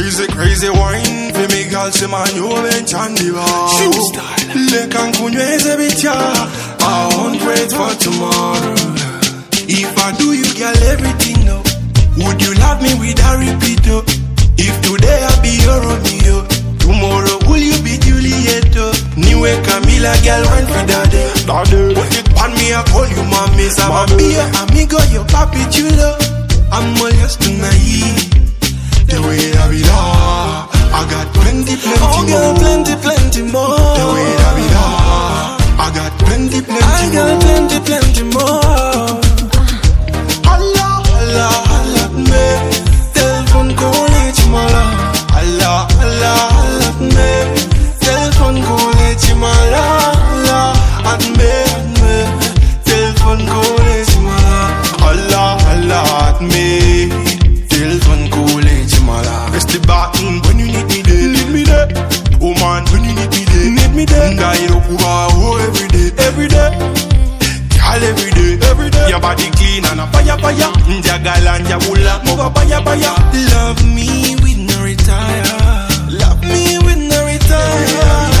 Crazy, crazy wine for me, girl, she man, you bench on the bar. Shoot style. Le cancuño es a bit, yeah. I won't wait for tomorrow. If I do you, girl, everything, no. Would you love me with a repeat, oh? If today I be your Romeo, tomorrow will you be Juliet, oh? Niwe Camila, girl, wine for daddy. Put it on me, I call you mommy. I'ma be your amigo, your papi chulo. I'm all yours tonight. The way I be da, I got plenty Oh, girl, more. plenty more. The way I be da, I got plenty I got more. plenty more. Allah, Allah, Allah, me. Telephone call chimala. Allah, Allah, Allah me. Telephone call chimala. Allah, me. Telephone call chimala. Allah, Allah, me. Telephone call chimala. Press the button when you need me there. Need me there. Oh man, when you need me there. Need me there. Guide up every day, every day. Girl, every day, every day. Your body clean and a fire, fire. Jagal and jawula, move fire, fire. Love me with no retire. Love me with no retire.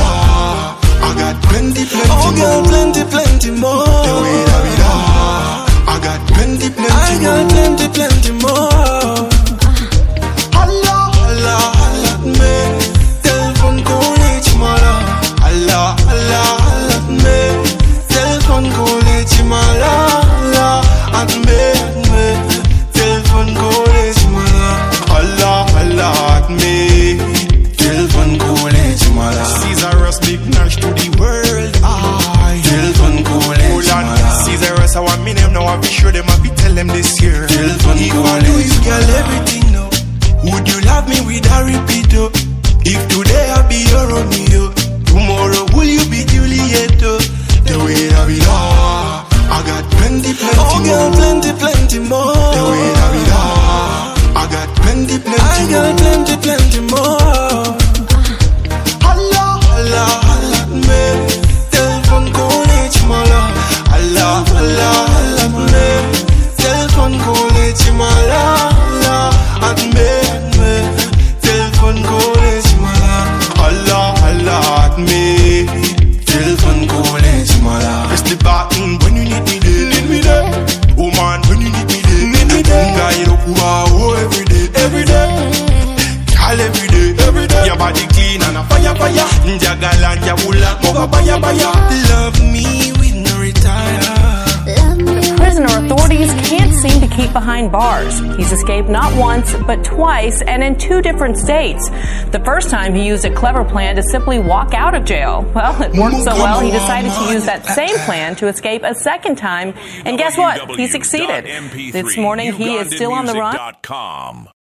I got plenty Oh, girl, more. plenty more. The way I be da, I got plenty I got more. plenty more. Allah, Allah, Allah me. Telephone call chimala. Allah, Allah, Allah me. Telephone call chimala. Allah me. Telephone call chimala. Allah, Allah, me. Telephone call chimala. Caesarus big Nash to the world. I telephone call chimala. Caesarus, I want me name now. I be sure them I be tell them this year. Telephone If call I do you, girl, chimala. everything no. Would you love me with a repeat, oh? If today I be your Romeo, tomorrow will you be Juliet, oh? The way I be da, I got plenty Oh, girl, more. plenty more. The way I be da, I got plenty I got more. plenty more. Allah, Allah, Allah me. Telephone call chimala. Allah, Allah, Allah me. Telephone call chimala. Allah me. Telephone call chimala. Allah, Allah, me. Telephone call chimala. Press the button when you need me there. Need me there. Oh man, when you need me there. Need me there. Guide up every day, every day. Girl, every day, every day. Your body clean and a fire, fire. Jagal and jawula, move fire, fire. Love me with no retire. Prisoner authorities can't seem to keep behind bars. He's escaped not once, but twice, and in 2 different states. The first time he used a clever plan to simply walk out of jail. Well, it worked so well, he decided to use that same plan to escape a second time. And guess what? He succeeded. This morning, he is still on the run.